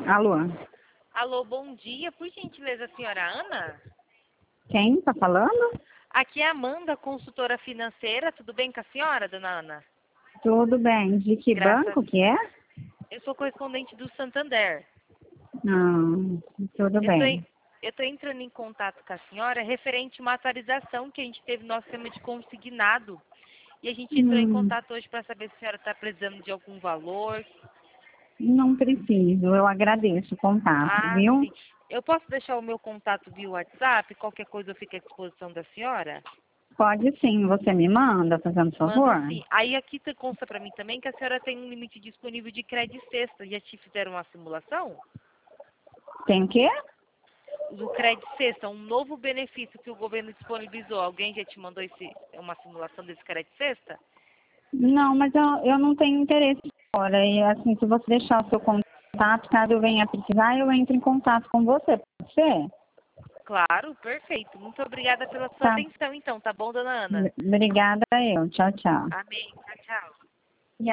Alô? Alô, bom dia. Por gentileza, a senhora Ana? Quem está falando? Aqui é a Amanda, consultora financeira. Tudo bem com a senhora, dona Ana? Tudo bem. De que Graças. banco que é? Eu sou correspondente do Santander. Não, tudo bem. Eu estou entrando em contato com a senhora referente a uma atualização que a gente teve no nosso sistema de consignado. E a gente entrou em contato hoje para saber se a senhora está precisando de algum valor. Não preciso, eu agradeço o contato, viu? Sim. Eu posso deixar o meu contato via WhatsApp? Qualquer coisa eu fico à disposição da senhora? Pode sim, você me manda, fazendo favor? Mando sim. Aí aqui consta para mim também que a senhora tem um limite disponível de crédito sexta. Já te fizeram uma simulação? Tem o quê? Do crédito sexta, um novo benefício que o governo disponibilizou. Alguém já te mandou uma simulação desse crédito sexta? Não, mas eu não tenho interesse agora. E assim, se você deixar o seu contato, caso eu venha precisar, eu entro em contato com você, pode ser? Claro, perfeito. Muito obrigada pela sua Tá. atenção, então, tá bom, dona Ana? Obrigada eu. Tchau, tchau. Amém. Tchau, tchau.